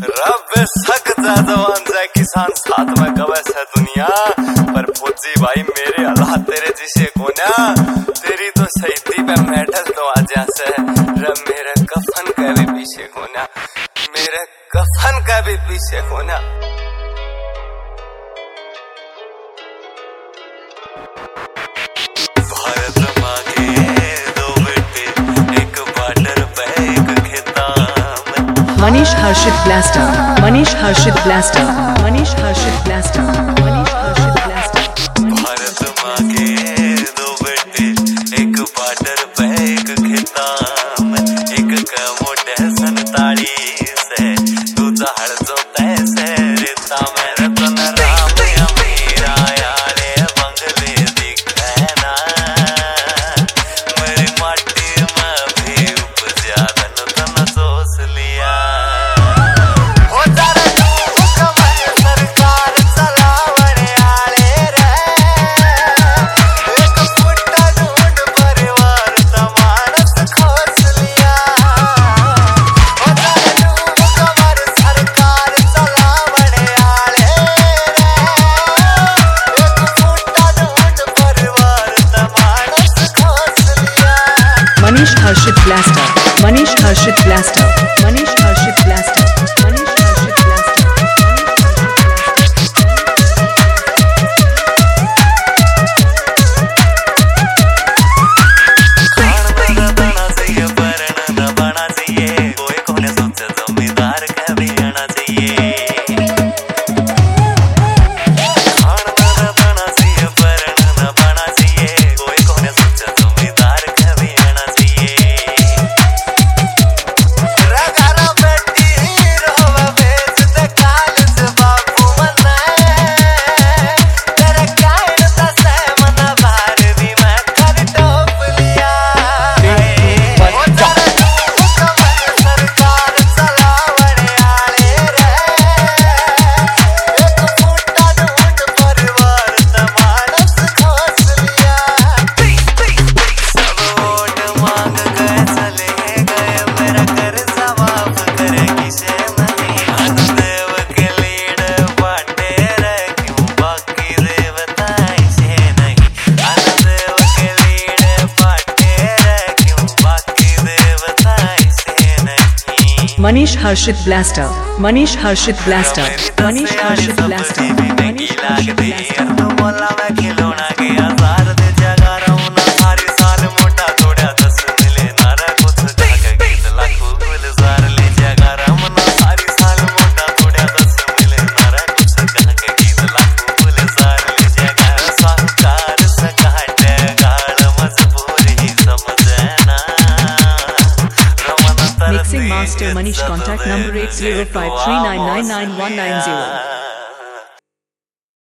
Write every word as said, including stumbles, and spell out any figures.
रब सकता जवान जाए किसान साथ में कवे से दुनिया पर फौजी भाई मेरे अल्लाह तेरे जिसे कोना तेरी तो सही पे मेडल तो आ जैसे रब मेरे कफन का भी पीछे कोना मेरे कफन का भी पीछे कोना। भारत माँ के दो बेटे एक बॉर्डर पे एक खेता में। Manish Harshit blaster Manish Harshit blaster Manish Harshit blaster Manish Harshit blaster. Bharat माँ के दो बेटे एक बॉर्डर पे एक खेता में एक का मोटे संताड़ी से दूजा हर जो तैसे रेता में रतन राम अमीरा यारे बंगले दिखे ना मेरी माटी में भी उपजा धन धन सोच लिया। Manish Harshit blaster Manish Harshit blaster Manish Harshit blaster Manish Harshit blaster. जमींदार का भी आना चाहिए Manish Harshit blaster Manish Harshit blaster Manish Harshit blaster Manish Harshit blaster. Mixing Master Manish, contact number eight zero five three nine nine nine one nine zero.